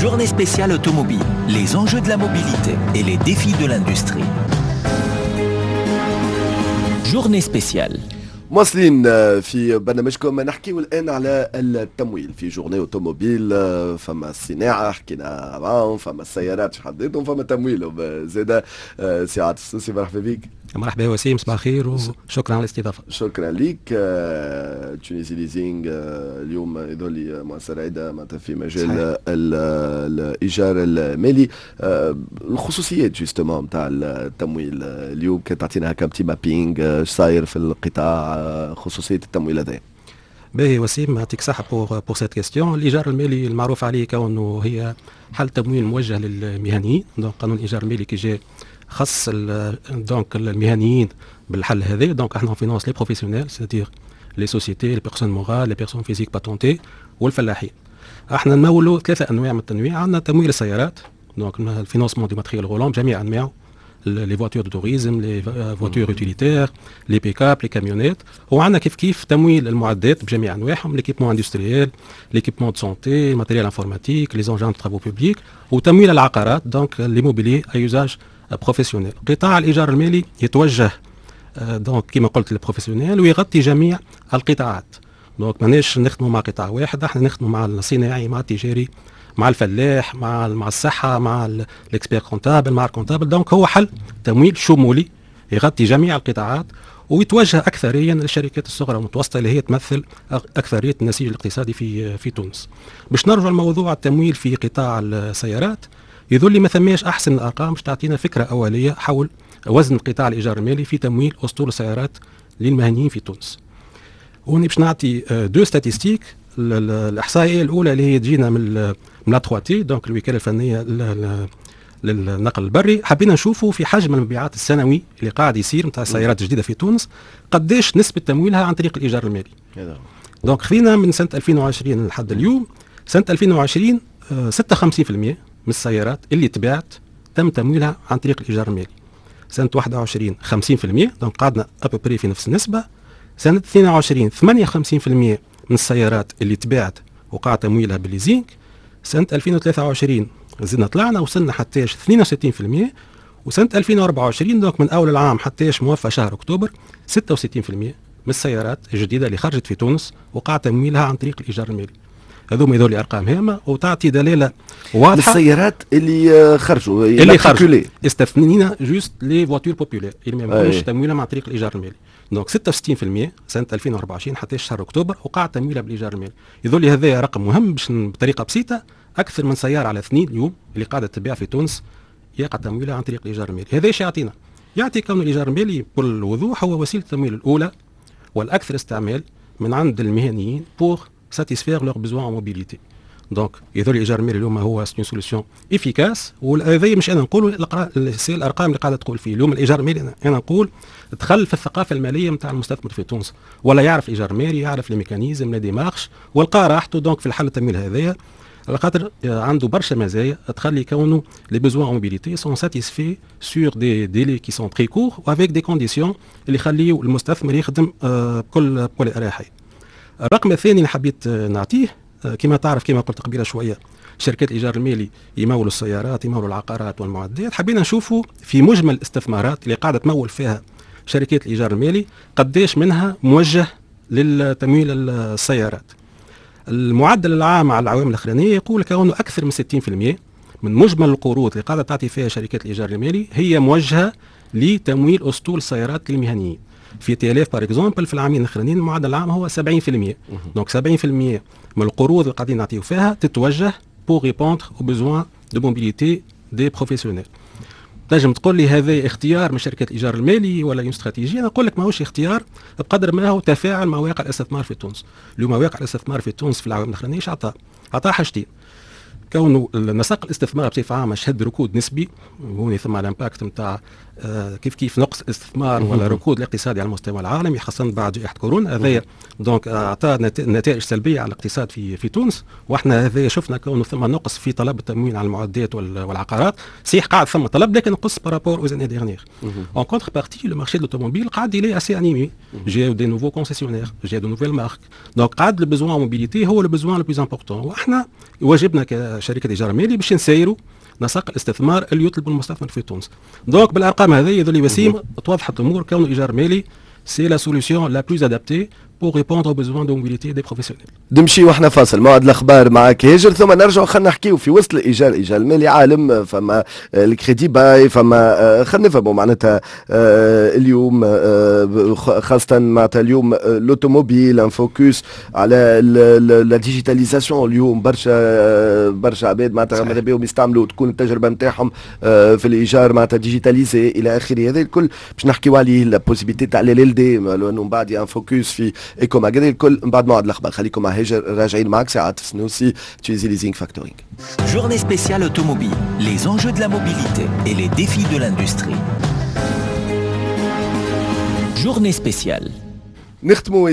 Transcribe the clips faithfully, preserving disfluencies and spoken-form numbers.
Journée spéciale automobile, les enjeux de la mobilité et les défis de l'industrie. Journée spéciale. مواصلين في برنامجكم نحكيو الآن على التمويل في جورني اوتوموبيل. فما الصناعة حكينا معاهم، فما السيارات في حد ذاتهم، فما تمويلهم زاد. سي عاطف السوسي مرحبا بك. مرحبا وسيم، صباح الخير وشكرا على الاستضافة. شكرا لك. تونيزي ليزينغ اليوم يظل مؤسسة رائدة معناتها في مجال الإيجار المالي. الخصوصيات جوستومون نتاع التمويل اليوم كي تعطينا هكا بتي مابينغ اش صاير في القطاع، خصوصية التمويل هذا. باهي وسيم، يعطيك صحة بور بور سيت كيستيون. الإيجار المالي المعروف عليه كونه هي حل تمويل موجه للمهنيين. دونك قانون الإيجار المالي كي جاء خص دونك المهنيين بالحل هذا. دونك احنا فينانس لي بروفيسيونيل سيتير لي سوسيتي، لي بيرسون مورال، لي بيرسون فيزيك باتونتي والفلاحين. احنا نمولوا ثلاثة انواع من التنويع. عندنا تمويل السيارات، دونك الفينانسمون دي ماتريال غولون بجميع انواعه، لي فواتور دو توريزم، لي فواتور يوتيليتير، لي بيكاب، لي كاميونيت. وعندنا كيف كيف تمويل المعدات بجميع انواعهم، ليكيبمون اندستريال، ليكيبمون دو سونتي، ماتريال انفورماتيك، لي زونجان دو ترافو بوبليك، وتمويل العقارات دونك ليموبيلي اي يوزاج بروفيسيونيل. قطاع الإيجار المالي يتوجه دونك كما قلت للبروفيسيونيل ويغطي جميع القطاعات. دونك ماناش نخدموا مع قطاع واحد، احنا نخدموا مع الصناعي، مع التجاري، مع الفلاح، مع مع الصحة، مع الاكسبير كونتابل، مع الكونتابل. دونك هو حل تمويل شمولي يغطي جميع القطاعات ويتوجه أكثريا للشركات الصغرى والمتوسطة اللي هي تمثل أكثرية النسيج الاقتصادي في في تونس. باش نرجع لموضوع التمويل في قطاع السيارات، يظل ما ثماش احسن الارقام باش تعطينا فكره اوليه حول وزن قطاع الايجار المالي في تمويل اسطول السيارات للمهنيين في تونس. وني باش نعطي دو ستاتيستيك. الاحصائيه الاولى اللي هي تجينا من من لا تي، دونك الوكاله الفنيه للنقل البري. حبينا نشوفوا في حجم المبيعات السنوي اللي قاعد يصير نتاع السيارات الجديده في تونس قداش نسبه تمويلها عن طريق الايجار المالي. دونك خذينا من سنه ألفين وعشرين لحد اليوم. سنه ألفين وعشرين ستة وخمسين بالمئة من السيارات اللي تباعت تم تمويلها عن طريق الإيجار المالي. سنة واحد وعشرين خمسين بالمئة، دونك قعدنا أبوبري في نفس النسبة. سنة اثنين وعشرين ثمانية وخمسين بالمئة من السيارات اللي تباعت وقع تمويلها بالليزينغ. سنة ألفين وثلاثة وعشرين زدنا طلعنا وصلنا حتى اثنين وستين بالمئة. وسنة ألفين وأربعة وعشرين دونك من أول العام حتى موفى شهر أكتوبر ستة وستين بالمئة من السيارات الجديدة اللي خرجت في تونس وقع تمويلها عن طريق الإيجار المالي. هذوما يذول ارقام هامه وتعطي دلاله واضحه. السيارات اللي خرجوا اللي خرجوا استثنينا جوست لي فواتور بوبولير اللي ما يكونش تمويلها عن طريق الايجار المالي. دونك ستة وستين بالمئة سنه ألفين وأربعة وعشرين حتى شهر اكتوبر وقع تمويلها بالايجار المالي. يذول هذا رقم مهم باش بطريقه بسيطه اكثر من سياره على اثنين اليوم اللي قاعده تبيع في تونس يقع تمويلها عن طريق الايجار المالي. هذا ايش يعطينا؟ يعطي كون الايجار المالي بكل وضوح هو وسيله التمويل الاولى والاكثر استعمال من عند المهنيين بور ساتيسفير لور بيزوان ان موبيليتي. دونك يظل الايجار المالي اليوم هو سون سوليسيون افيكاس. وهذا مش انا نقولوا الارقام اللي قاعده تقول فيه اليوم الايجار المالي. انا نقول دخل في الثقافه الماليه نتاع المستثمر في تونس، ولا يعرف الايجار المالي، يعرف لي ميكانيزم، لي ديمارش، والقى راحته دونك في الحل التمويل هذايا على خاطر عنده برشا مزايا تخلي كونه لي بيزوان موبيليتي سون ساتيسفي سور دي ديلي كي سون تري كور وافيك دي كونديسيون اللي يخليو المستثمر يخدم بكل بكل اريحيه. الرقم الثاني اللي حبيت نعطيه، كما تعرف كما قلت قبيله شويه شركات الايجار المالي يمولوا السيارات، يمولوا العقارات والمعدات. حبينا نشوفوا في مجمل الاستثمارات اللي قاعده تمول فيها شركات الايجار المالي قداش منها موجه للتمويل السيارات. المعدل العام على العوامل الاخرانيه يقول كونه اكثر من ستين بالمئة من مجمل القروض اللي قاعده تعطي فيها شركات الايجار المالي هي موجهه لتمويل اسطول السيارات للمهنيين. في تي ال اف بار اكزومبل في العامين الاخرانيين المعدل العام هو سبعين بالمئة. دونك سبعين بالمئة من القروض اللي قاعدين نعطيو فيها تتوجه بور ريبوندر او بيزوان دو موبيليتي دي بروفيسيونيل. تنجم تقول لي هذا اختيار من شركه الايجار المالي ولا استراتيجيه؟ انا نقول لك ماهوش اختيار بقدر ما هو تفاعل مع واقع الاستثمار في تونس. اليوم واقع الاستثمار في تونس في العوامل الاخرانيه ايش عطاه؟ عطاه حاجتين. كونه نسق الاستثمار بصفه عامه شهد بركود نسبي، هوني ثم الامباكت نتاع آه كيف كيف نقص الاستثمار ولا ركود الاقتصادي على المستوى العالمي خاصه بعد جائحه كورونا. هذايا دونك اعطى نتائج سلبيه على الاقتصاد في في تونس. واحنا هذايا شفنا كونه ثم نقص في طلب التموين على المعدات والعقارات. صحيح قاعد ثم طلب لكن نقص بارابور او زاني ديرنيير. اون كونتر بارتي لو مارشي دو لوتوموبيل قاعد يلي اسي انيمي. جاو دي نوفو كونسيسيونير، جاو دو نوفيل مارك. دونك قاعد لو بيزوان موبيليتي هو لو بيزوان لو بلوز امبورتون. واحنا واجبنا شركه ايجار المالي باش نسيروا نسق الاستثمار اللي يطلب المستثمر في تونس. دونك بالارقام هذه يظل وسيم توضحت الامور كون ايجار مالي سي لا سوليسيون لا بلوز ادابتي pour répondre aux besoins de mobilité des professionnels. نمشي واحنا فاصل موعد الاخبار معك هاجر ثم نرجع خلينا نحكيو في وسط الايجار الايجار المالي عالم فما الكريدي باي فما خلينا نفهموا معناتها اليوم خاصه معناتها اليوم الاوتوموبيل انفوكس على لا ديجيتاليزاسيون اليوم برشا برشا عباد معناتها ماذا بهم يستعملوا تكون التجربه نتاعهم في الايجار معناتها ديجيتاليزي الى اخره. هذا الكل باش نحكيو عليه لا بوسيبيتي تاع ال ال دي لانه من بعد انفوكس في ايكوما هذا الكل من بعد موعد الاخبار. خليكم مع هاجر راجعين معك ساعات سنوسي تشيزي ليزينغ فاكتورينغ. Journée spéciale automobile, les enjeux de la mobilité et les défis de l'industrie. Journée spéciale. نختموا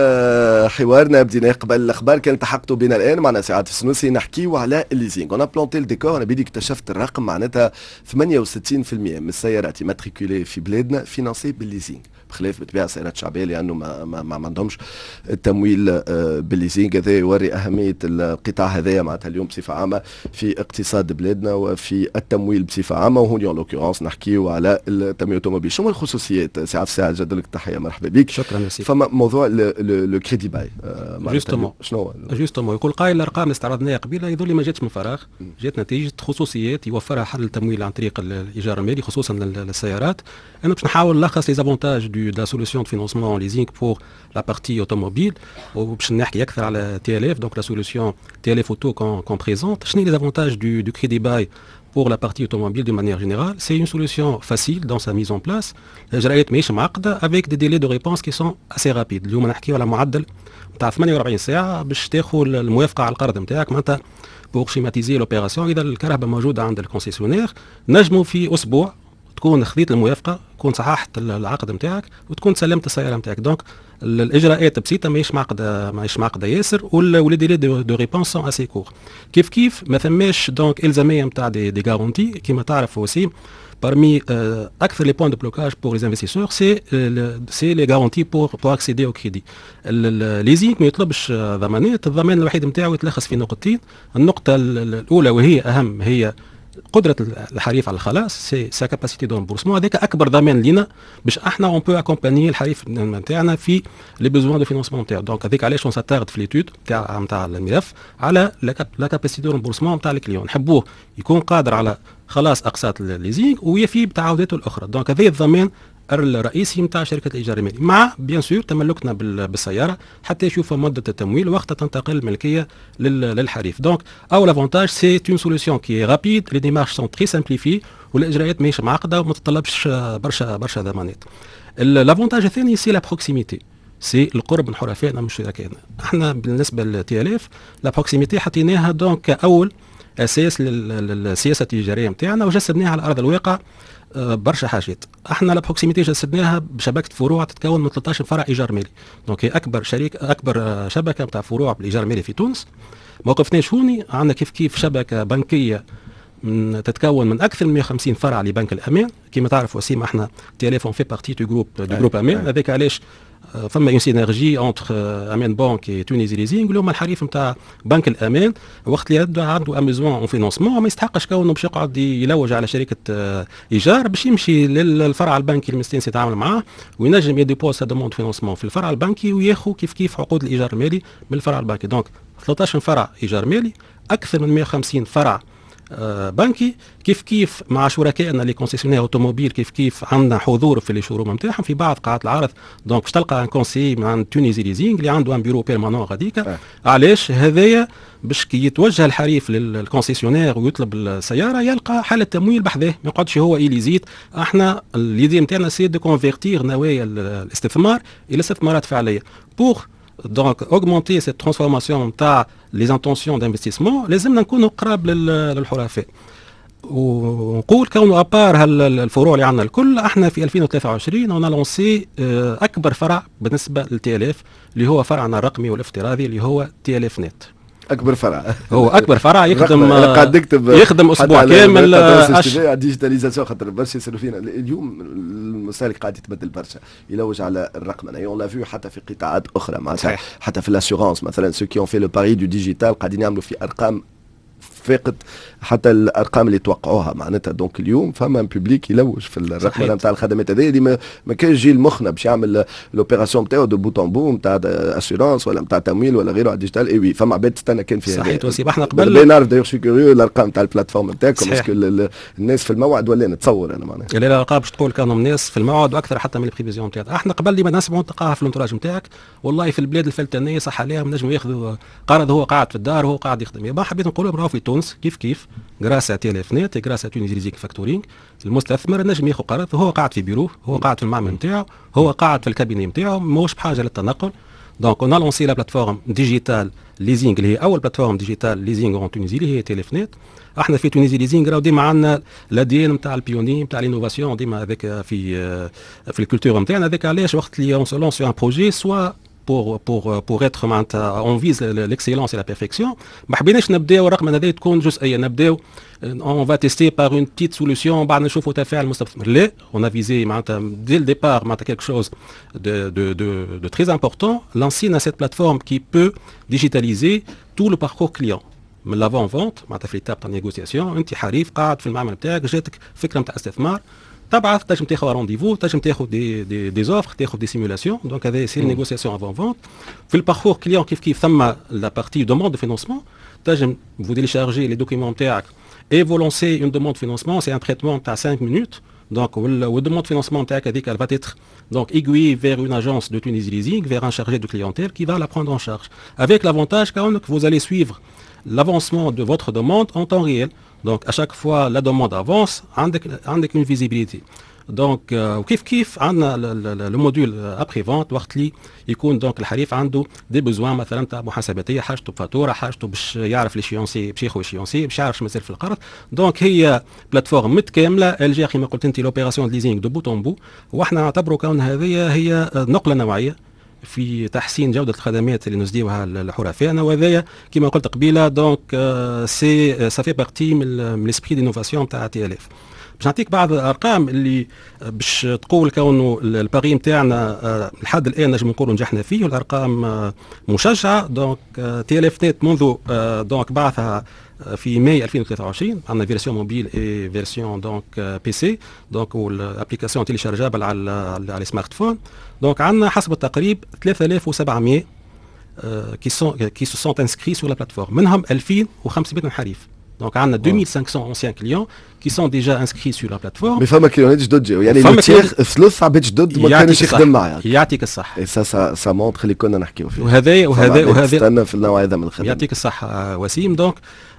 اذا حوارنا بدينا قبل الاخبار كان التحقتوا بنا الان معنا سعاد السنوسي نحكيو على الليزينغ. انا بلونتي الديكور انا بديك اكتشفت الرقم معناتها ثمانية وستين بالمئة من السيارات ماتريكولي في بلادنا فينانسي بالليزينغ بخلاف بطبيعه السيارات الشعبيه لانه ما ما, ما عندهمش التمويل بالليزينغ. هذا يوري اهميه القطاع هذايا معناتها اليوم بصفه عامه في اقتصاد بلادنا وفي التمويل بصفه عامه. وهون اون لوكورونس نحكيو على التمويل الاوتوموبيل. شنو الخصوصيات سعاد الساعه جدلك التحيه مرحبا بك. شكرا مسيك. فما موضوع لو كريدي باي جوستومون شنو جوستومون يقول قائل الارقام اللي استعرضناها قبيله يظل ما جاتش من فراغ جات نتيجه خصوصيات يوفرها حل التمويل عن طريق الايجار المالي خصوصا للسيارات. انا باش نحاول نلخص لي زافونتاج دو دا سوليسيون دو فينانسمون ليزينغ بور لا بارتي اوتوموبيل وباش نحكي اكثر على تي ال اف دونك لا سوليسيون تي ال اف اوتو كون بريزونت. شنو لي زافونتاج دو دو كريدي باي pour la partie automobile de manière générale? C'est une solution facile dans sa mise en place. الإجراءات ماهيش معقدة avec des délais de réponse qui sont assez rapides. اليوم نحكيو على معدل نتاع ثمانية وأربعين ساعة باش تاخذ الموافقة على القرض نتاعك معناتها pour schématiser l'opération. إذا الكهرباء موجودة عند الكونسيسيونير نجموا في أسبوع تكون خذيت الموافقة تكون صححت العقد نتاعك وتكون سلمت السيارة نتاعك. دونك الاجراءات بسيطه ماهيش معقده ماهيش معقده ياسر ولي ديلي دو ريبونس سون اسي كور. كيف كيف ما ثماش دونك الزاميه نتاع دي دي غارونتي كيما تعرف وسيم. Parmi euh, أكثر les points de blocage pour les investisseurs c'est euh, c'est les garanties pour pour accéder au crédit. الليزينغ ما يطلبش ضمانات. الضمان الوحيد نتاعو يتلخص في نقطتين. النقطه الاولى وهي اهم هي قدره الحريف على الخلاص سي سا كاباسيتي دو رامبورسمون. هذاك اكبر ضمان لينا باش احنا اون بو اكومباني الحريف نتاعنا في لي بوزوان دو فينانسمون نتاعو. دونك هذيك علاش اون ساتارد في ليتود نتاع نتاع الملف على لا كاباسيتي دو رامبورسمون نتاع الكليون. نحبوه يكون قادر على خلاص اقساط الليزينغ ويفي بتعاوداته الاخرى. دونك هذا الضمان الرئيسي نتاع شركه الايجار المالي مع بيان سور تملكنا بالسياره حتى يشوف مده التمويل وقت تنتقل الملكيه للحريف. دونك او لافونتاج سي اون سوليسيون كي رابيد لي ديمارش سون تري سامبليفي والاجراءات ماهيش معقده وما تتطلبش برشا برشا ضمانات. لافونتاج الثاني سي لا بروكسيميتي سي القرب من حرفائنا من شركائنا. احنا بالنسبه للتي ال اف لا بروكسيميتي حطيناها دونك اول اساس للسياسه التجاريه نتاعنا وجسدناها على ارض الواقع. برشا حاجات احنا لابروكسيميتي جسدناها بشبكه فروع تتكون من ثلاثة عشر فرع ايجار مالي. دونك اكبر شركه اكبر شبكه نتاع فروع بالايجار المالي في تونس. موقفناش هوني عندنا كيف كيف شبكه بنكيه من تتكون من اكثر من مئة وخمسين فرع لبنك الامان. كما تعرف وسيم احنا تي ال اف اون في بارتي دو جروب دو جروب امان. هذاك علاش فما اون سينرجي اونتر امان بانك و تونيزي ليزينغ اللي هما الحريف نتاع بنك الامان. وقت اللي عنده ان بيزوان اون فينونسمون ما يستحقش كونه باش يقعد يلوج على شركه ايجار باش يمشي للفرع البنكي المستنس يتعامل معاه وينجم يديبوز سا دوموند فينونسمون في الفرع البنكي وياخذ كيف كيف عقود الايجار المالي من الفرع البنكي. دونك ثلاثة عشر فرع ايجار مالي اكثر من مئة وخمسين فرع بنكي كيف كيف مع شركائنا اللي كونسيسيونير اوتوموبيل كيف كيف عندنا حضور في لي شوروم نتاعهم في بعض قاعات العرض. دونك باش تلقى ان كونسي من عند تونيزي ليزينغ اللي عنده ان بيرو بيرمانون غاديك. أه. علاش هذايا باش كي يتوجه الحريف للكونسيسيونير ويطلب السياره يلقى حاله تمويل بحذاه ما يقعدش هو يليزيت. احنا اليدي نتاعنا سي دو كونفيرتير نوايا الاستثمار الى استثمارات فعليه. بور دونك اوغمونتي سيت ترانسفورماسيون نتاع لي زانتونسيون دانفستيسمون لازمنا نكونوا قراب للحرفاء. ونقول كونه ابار الفروع اللي عندنا الكل احنا في ألفين وثلاثة وعشرين انا لونسي اكبر فرع بالنسبه للتي ال اف اللي هو فرعنا الرقمي والافتراضي اللي هو تي ال اف نت. اكبر فرع هو اكبر فرع يخدم يخدم اسبوع كامل الديجيتاليزاسيون خاطر برشا يصيروا فينا اليوم المستهلك قاعد يتبدل برشا يلوج على الرقمنه. اون لا فيو حتى في قطاعات اخرى معناتها حتى في الاسيورونس مثلا سو كي اون في لو باري دو ديجيتال قاعدين يعملوا في ارقام فاقد حتى الارقام اللي توقعوها معناتها. دونك اليوم فما بوبليك يلوج في الرقم نتاع الخدمات هذه اللي ما, ما كانش يجي المخنا باش يعمل لوبيراسيون نتاعو دو بوت ان بو نتاع اسيرونس ولا نتاع تمويل ولا غيره على الديجيتال. اي وي فما عباد تستنى كان فيها. صحيح توسي احنا قبل بي نعرف دايوغ سو كوريو الارقام نتاع البلاتفورم نتاعكم باسكو الناس في الموعد ولا نتصور انا معناها. لا الارقام باش تقول كانوا الناس في الموعد واكثر حتى من البريفيزيون نتاعنا. احنا قبل اللي ما نسمعوا نلقاها في الانتراج نتاعك والله في البلاد الفلتانيه صح عليها نجموا ياخذوا قرض هو قاعد في الدار وهو قاعد يخدم. يبقى حبيت نقول راهو في تونس كيف كيف غراس تيليفنات غراس تونيزي ليزيك فاكتورينغ المستثمر نجم ياخذ قرض وهو قاعد في بيروه هو قاعد في المعمل نتاعو هو قاعد في الكابيني نتاعو ماهوش بحاجه للتنقل. دونك اون لونسي لا بلاتفورم ديجيتال ليزينغ اللي هي اول بلاتفورم ديجيتال ليزينغ اون تونيزي اللي هي تيليفنات. احنا في تونيزي ليزينغ راهو ديما عندنا الدي ان نتاع البيوني نتاع الانوفاسيون ديما هذاك في في الكولتور نتاعنا. هذاك علاش وقت اللي اون سو لونس سو ان بروجي سوا pour pour pour être معناتها on vise l'excellence et la perfection. ما حبيناش نبداو الرقم هذا تكون جزئيه نبداو on va tester par une petite solution بعد نشوفوا تفاعل المستثمر. لا on a visé معناتها dès le départ معناتها quelque chose de de de de très important. Lancer cette plateforme qui peut digitaliser tout le parcours client من لافون فونت معناتها في ليتاب تاع نيغوسياسيون. انت حريف قاعد في المعمل نتاعك جاتك فكره نتاع استثمار تبعث تنجم تاخذ رونديفو تنجم تاخذ دي دي دي زوفر تاخذ دي سيمولاسيون. دونك هذا سي نيغوسياسيون افون فونت. في الباركور كليون كيف كيف ثم لا بارتي دوموند دو فينونسمون تنجم فو تيليشارجي لي دوكيومون نتاعك اي فو لونسي اون دوموند فينونسمون سي ان تريتمون تاع خمس minutes. Donc le demande de financement نتاعك هذيك elle va être donc aiguillée vers une agence de Tunisie Leasing vers un chargé de clientèle qui va la prendre en charge avec l'avantage que vous allez suivre l'avancement de votre demande en temps réel. Donc à chaque fois la demande avance عندك عندك une visibilité. دونك وكيف كيف عندنا لو موديول ابري فونت وقت اللي يكون دونك الحريف عنده دي بوزوان مثلا تاع محاسباتيه حاجته بفاتوره حاجته باش يعرف ليشيونسي باش ياخذ ليشيونسي باش يعرف مازال في القرض. دونك هي بلاتفورم متكامله الجي كما قلت انت لوبيراسيون ليزينغ دو بوت اون بو. واحنا نعتبروا كون هذه هي نقله نوعيه في تحسين جوده الخدمات اللي نسديوها لحرفائنا. وهذايا كما قلت قبيله دونك سي سافي بارتي من ليسبري دينوفاسيون تاع تي ال اف. باش نعطيك بعض الارقام اللي باش تقول كونه الباغي نتاعنا لحد الان نجم نقولوا نجحنا فيه والارقام مشجعه. دونك تي ال اف نت منذ دونك بعثها في ماي ألفين وثلاثة وعشرين عندنا فيرسيون موبيل اي فيرسيون دونك بي سي دونك والابليكاسيون تيليشارجابل على على السمارت فون. دونك عندنا حسب التقريب ثلاثة آلاف وسبعمائة qui sont qui se sont inscrits sur la plateforme منهم ألفين وخمسمائة حريف. Donc, on a deux mille cinq cents anciens clients qui sont déjà inscrits sur la plateforme. Mais فما كليونات جدد جاوا يعني الثلث الثلث عباد جدد ما كانش يخدم معايا. يعطيك الصح. Et ça ça ça montre اللي كنا نحكيو فيه. وهذا وهذا وهذا استنى في النوع هذا من الخدمة. يعطيك الصح وسيم. دونك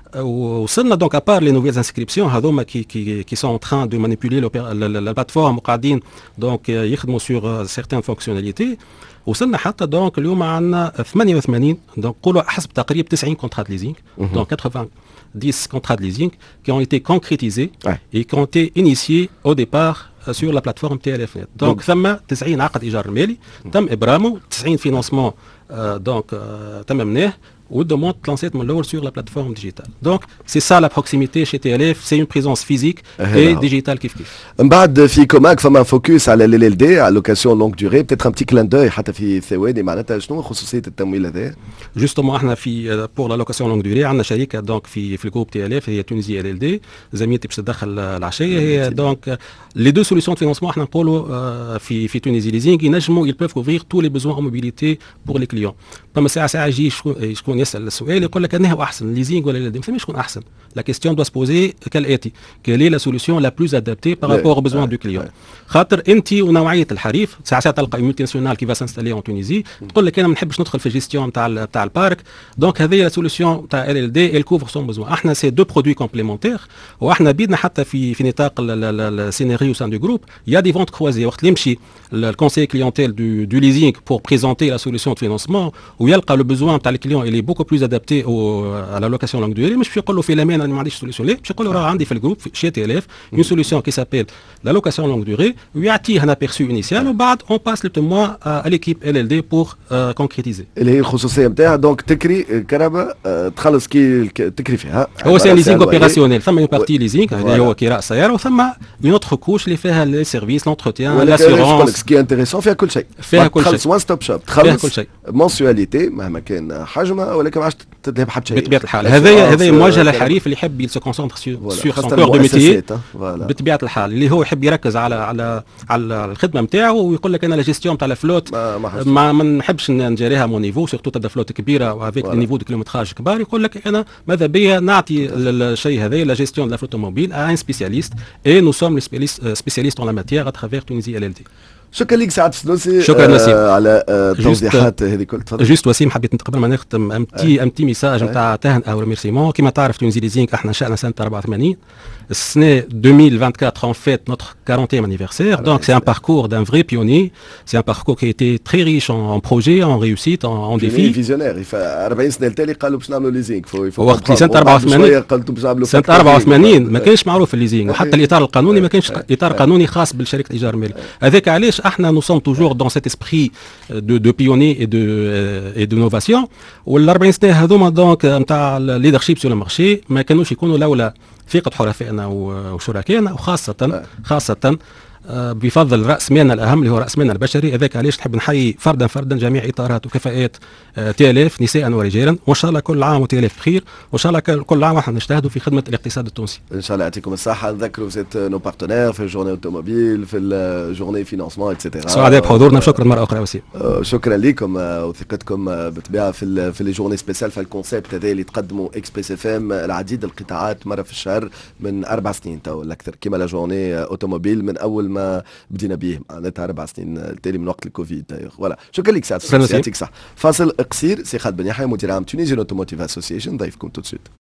وصلنا دونك ابار لي نوفيل انسكريبسيون هذوما كي كي كي سون ان تران دو مانيبيولي لا بلاتفورم وقاعدين دونك يخدموا سور سيغتان فونكسيوناليتي. وصلنا حتى دونك اليوم عندنا ثمانية وثمانين دونك نقولوا حسب تقريب تسعين كونترات ليزينغ. دونك quatre-vingt-dix contrats de leasing qui ont été concrétisés ouais. et qui ont été initiés au départ euh, sur la plateforme T L F net. Donc, ثم تسعين عقد إيجار مالي تم إبرامه تسعين financement euh, donc euh, تممناه والدوموند تلانسيت من الاول sur la plateforme digitale. Donc c'est ça la proximité chez T L F, c'est une présence physique et digitale كيف كيف. من بعد في كوماك فما فوكس على ال ال دي على لوكاسيون لونغ دوري peut-être un petit clin d'œil حتى في ثواني معناتها شنو خصوصيه التمويل هذا؟ جوستومون احنا في بور لا لوكاسيون لونغ دوري عندنا شركه دونك في في الجروب تي ال اف هي تونيزي ال ال دي زميلتي باش تدخل العشيه هي دونك لي دو سوليسيون دو فينانسمون احنا نقولوا في في تونيزي ليزينغ ينجموا ils peuvent couvrir tous les besoins en mobilité pour les clients. فما ساعه ساعه يجي شكون يسال السؤال يقول لك انه احسن الليزينغ ولا ال ما شكون احسن. La question doit se poser كالاتي quelle est la solution la plus adaptée par rapport aux besoins du client. خاطر انت ونوعيه الحريف ساعه ساعه تلقى une multinationale qui va s'installer en Tunisie تقول لك انا ما نحبش ندخل في الجيستيون تاع تاع البارك. دونك هذه لا سوليسيون تاع ال ال دي elle couvre son besoin. احنا سي دو برودوي كومبليمونتير واحنا بيدنا حتى في في نطاق السيناريو سان دو جروب يا دي فونت كروزي وقت اللي يمشي الكونسيل كليونتيل دو دو ليزينغ pour présenter la solution de financement ويلقى le besoin تاع الكليون il est beaucoup plus adapté à la location longue durée. مش باش يقول له في الامان انا ما عنديش سوليسيون لا باش يقول له راه عندي في الجروب شي تي ال اف une solution qui s'appelle la location longue durée ويعطيه un aperçu initial وبعد on passe le témoin à l'équipe L L D pour euh, concrétiser. اللي هي الخصوصيه نتاعها دونك تكري كهرباء تخلص كي تكري فيها. هو سي ليزينغ اوبيراسيونيل ثم une partie ليزينغ اللي هو كراء السياره وثم une autre couche اللي فيها لي سيرفيس لونتروتيان لاسيورونس. سكي انتريسون فيها كل شيء. فيها كل شيء. تخلص وان ستوب شوب تخلص منسواليتي مهما كان حجمها ولكن ما عادش تذهب حتى شيء بطبيعه الحال. هذايا هذايا مواجهه للحريف اللي يحب يسو كونسونتر سور سون كور دو ميتيي بطبيعه الحال، اللي هو يحب يركز على على على الخدمه نتاعو ويقول لك انا لا جيستيون نتاع الفلوت ما, ما, ما نحبش نجريها مون نيفو، سورتو تبدا فلوت كبيره وافيك دي نيفو دو كيلومتراج كبار. يقول لك انا ماذا بيا نعطي الشيء هذا لا جيستيون دو لا فلوت موبيل ا ان سبيسياليست اي نو سوم لي سبيسياليست اون لا ماتيير ا ترافير تونيزي ال ال دي. شكرا لك سعد السنوسي. شكرا نسيم آه على التوضيحات هذه كل. تفضل. جوست وسيم حبيت قبل ما نختم ام تي ام تي ميساج نتاع تهن او ريميرسيمون. كما تعرف تونيزي ليزينغ احنا نشأنا سنه أربعة وثمانين، السنه ألفين وأربعة وعشرين en fait notre quarantième anniversaire. Donc c'est un parcours d'un vrai pionnier, c'est un parcours qui a été très riche en, en projets, en réussites, en, en défis. فيزيونير. أربعين سنه التالي قالوا باش نعملوا ليزينغ. وقت سنه أربعة وثمانين قلتوا باش نعملوا سنه أربعة وثمانين ما كانش معروف الليزينغ، وحتى الاطار القانوني ما كانش اطار قانوني خاص بالشركه الايجار المالي. هذاك علاش احنا نو سوم توجور دون سيت اسبري دو دو بيوني اي دو اي دو نوفاسيون. والأربعين سنه هذوما دونك نتاع الليدرشيب سور المارشي ما كانوش يكونوا لولا ثقة حرفائنا وشركائنا، وخاصة خاصة بفضل رأس مالنا الأهم اللي هو رأس مالنا البشري. هذاك علاش نحب نحيي فردا فردا جميع إطارات وكفاءات تي ال اف نساء ورجالا، وإن شاء الله كل عام وتي ال اف بخير، وإن شاء الله كل عام احنا نجتهدوا في خدمة الاقتصاد التونسي. إن شاء الله يعطيكم الصحة. نذكروا زيت نو بارتنير في الجورني اوتوموبيل، في الجورني فينانسمون اتسيتيرا. سعداء بحضورنا وشكرا مرة أخرى وسيم. شكرا لكم وثقتكم بالطبيعة في في لي جورني سبيسيال في الكونسيبت هذا اللي تقدموا اكسبريس اف ام العديد القطاعات مرة في الشهر من أربع سنين تو ولا أكثر، كما لا جورني اوتوموبيل من أول ما بدينا به معناتها أربع سنين التالي من وقت الكوفيد. فوالا شكرا لك سعد. يعطيك صح. فاصل قصير. سي خالد بن يحيى مدير عام تونيزيان اوتوموتيف اسوسيشن ضيفكم تو سويت.